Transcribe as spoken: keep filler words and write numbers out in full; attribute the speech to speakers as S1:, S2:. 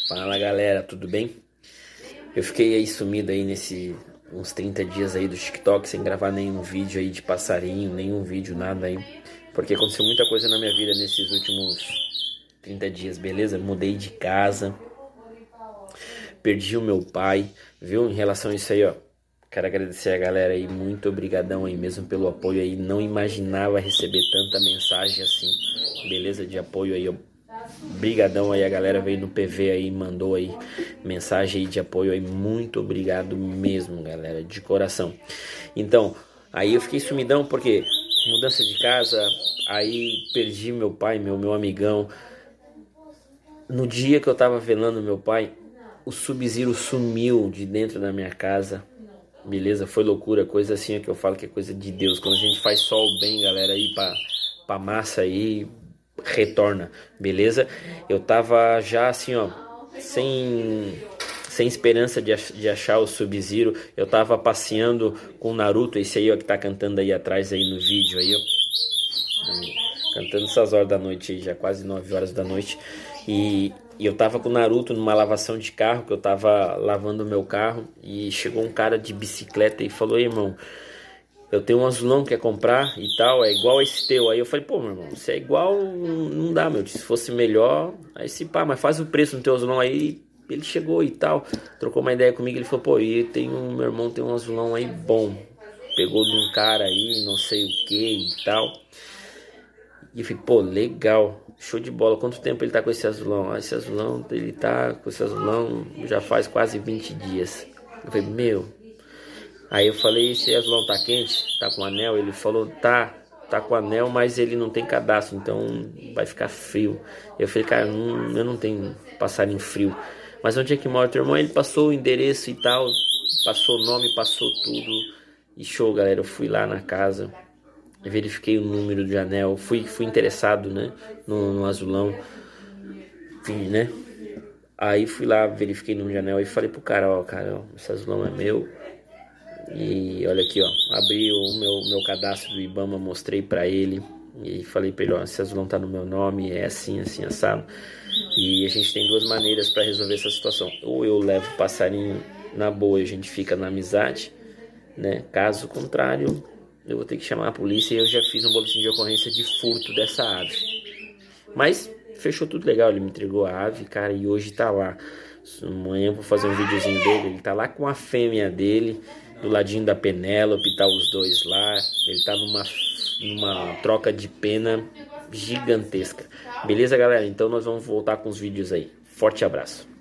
S1: Fala galera, tudo bem? Eu fiquei aí sumido aí nesse uns trinta dias aí do TikTok sem gravar nenhum vídeo aí de passarinho, nenhum vídeo, nada aí. Porque aconteceu muita coisa na minha vida nesses últimos trinta dias, beleza? Mudei de casa, perdi o meu pai, viu? Em relação a isso aí, ó. Quero agradecer a galera aí, muito obrigadão aí mesmo pelo apoio aí. Não imaginava receber tanta mensagem assim, beleza? De apoio aí, ó. Brigadão aí, a galera veio no P V aí, mandou aí mensagem aí de apoio aí, muito obrigado mesmo, galera, de coração. Então, aí eu fiquei sumidão porque mudança de casa, aí perdi meu pai, meu, meu amigão. No dia que eu tava velando meu pai, o Sub-Zero sumiu de dentro da minha casa, beleza? Foi loucura, coisa assim é que eu falo que é coisa de Deus. Quando a gente faz só o bem, galera, aí pra, pra massa aí, retorna, beleza? Eu tava já assim, ó, sem, sem esperança de, ach, de achar o Sub-Zero. Eu tava passeando com o Naruto, esse aí, ó, que tá cantando aí atrás aí no vídeo aí, ó. Cantando essas horas da noite aí, já quase nove horas da noite. E, e eu tava com o Naruto numa lavação de carro, que eu tava lavando o meu carro. E chegou um cara de bicicleta e falou: "Ei, irmão, eu tenho um azulão que quer comprar e tal, é igual esse teu." Aí eu falei: "Pô, meu irmão, se é igual, não dá, meu. Se fosse melhor, aí se pá, mas faz o preço no teu azulão." Aí ele chegou e tal, trocou uma ideia comigo. Ele falou: "Pô, e tem um, meu irmão tem um azulão aí bom. Pegou de um cara aí, não sei o que e tal." E eu falei: "Pô, legal, show de bola. Quanto tempo ele tá com esse azulão?" "Ah, esse azulão, ele tá com esse azulão já faz quase vinte dias." Eu falei: "Meu." Aí eu falei: "Esse azulão tá quente? Tá com anel?" Ele falou: Tá, tá com anel, mas ele não tem cadastro, então vai ficar frio." Eu falei: "Cara, não, eu não tenho passarinho frio." "Mas onde é que mora teu irmão?" Ele passou o endereço e tal, passou o nome, passou tudo. E show, galera, eu fui lá na casa, verifiquei o número de anel, fui, fui interessado, né, no, no azulão, enfim, né. Aí fui lá, verifiquei o número de anel e falei pro cara: "Ó, cara, ó, esse azulão é meu. E olha aqui, ó, abri o meu, meu cadastro do Ibama, mostrei pra ele e falei pra ele: ó, esse azulão tá no meu nome, é assim, assim, assado. E a gente tem duas maneiras pra resolver essa situação. Ou eu levo o passarinho na boa e a gente fica na amizade, né? Caso contrário, eu vou ter que chamar a polícia." E eu já fiz um boletim de ocorrência de furto dessa ave. Mas fechou tudo legal, ele me entregou a ave, cara, e hoje tá lá. Amanhã eu vou fazer um videozinho dele, ele tá lá com a fêmea dele, do ladinho da Penélope, tá os dois lá. Ele tá numa, numa troca de pena gigantesca. Beleza, galera? Então nós vamos voltar com os vídeos aí. Forte abraço.